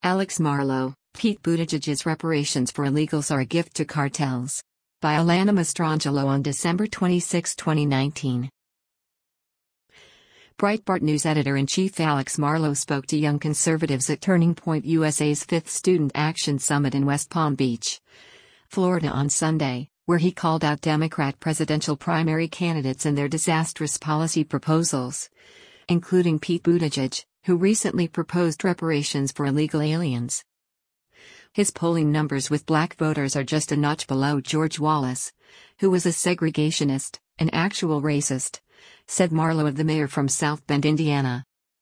Alex Marlow, Pete Buttigieg's reparations for illegals are a gift to cartels. By Alana Mastrangelo on December 26, 2019. Breitbart News editor-in-chief Alex Marlow spoke to young conservatives at Turning Point USA's 5th Student Action Summit in West Palm Beach, Florida on Sunday, where he called out Democrat presidential primary candidates and their disastrous policy proposals, including Pete Buttigieg, who recently proposed reparations for illegal aliens. His polling numbers with black voters are just a notch below George Wallace, who was a segregationist, an actual racist, said Marlow of the mayor from South Bend, Indiana.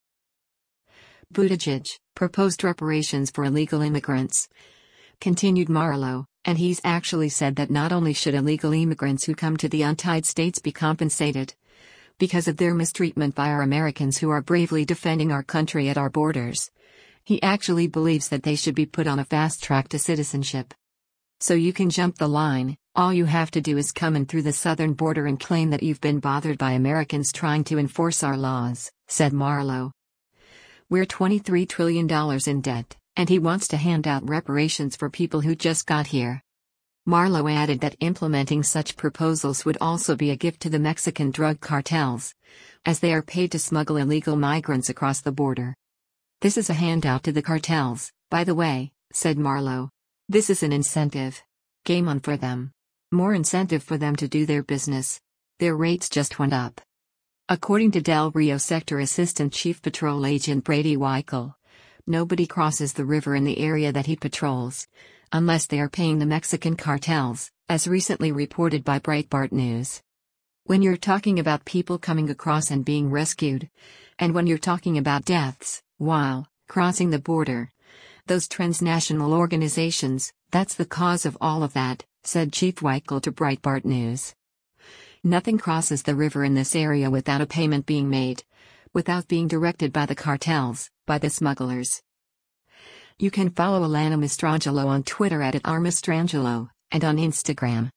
Buttigieg proposed reparations for illegal immigrants, continued Marlow, and he's actually said that not only should illegal immigrants who come to the untied states be compensated because of their mistreatment by our Americans who are bravely defending our country at our borders, he actually believes that they should be put on a fast track to citizenship. So you can jump the line, all you have to do is come in through the southern border and claim that you've been bothered by Americans trying to enforce our laws, said Marlow. We're $23 trillion in debt, and he wants to hand out reparations for people who just got here. Marlow added that implementing such proposals would also be a gift to the Mexican drug cartels, as they are paid to smuggle illegal migrants across the border. This is a handout to the cartels, by the way, said Marlow. This is an incentive. Game on for them. More incentive for them to do their business. Their rates just went up. According to Del Rio Sector Assistant Chief Patrol Agent Brady Weichel, nobody crosses the river in the area that he patrols, unless they are paying the Mexican cartels, as recently reported by Breitbart News. When you're talking about people coming across and being rescued, and when you're talking about deaths while crossing the border, those transnational organizations, that's the cause of all of that, said Chief Weichel to Breitbart News. Nothing crosses the river in this area without a payment being made, without being directed by the cartels, by the smugglers. You can follow Alana Mastrangelo on Twitter @RMastrangelo, and on Instagram